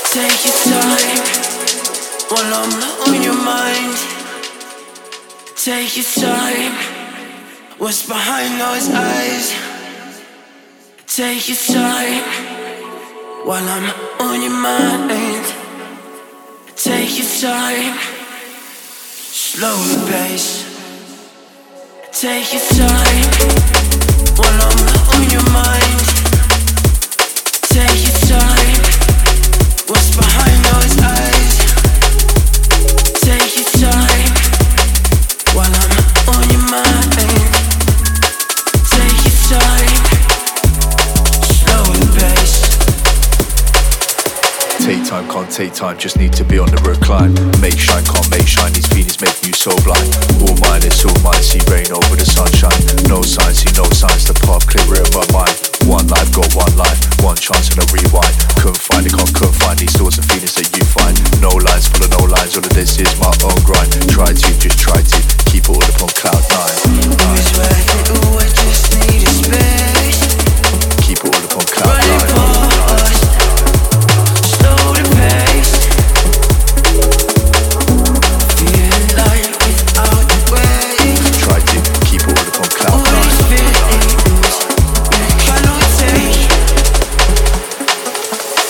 Take your time while I'm on your mind. Take your time. What's behind those eyes? Take your time while I'm on your mind. Take your time. Slow the pace. Take your time while I'm on your mind. Take your time. What's behind those eyes? Take your time while I'm on your mind. Take your time. Slow the pace. Take time, can't take time, just need to be on the recline. Make shine, can't make shine, these feelings make you so blind. All mine, it's all mine, see rain over the sunshine. No signs, see no signs, the path clear in my mind. One life, got one life, one chance and a rewind. Couldn't find it, couldn't find these thoughts and feelings that you find. No lines, full of no lines, all of this is my own grind. Try to, just try to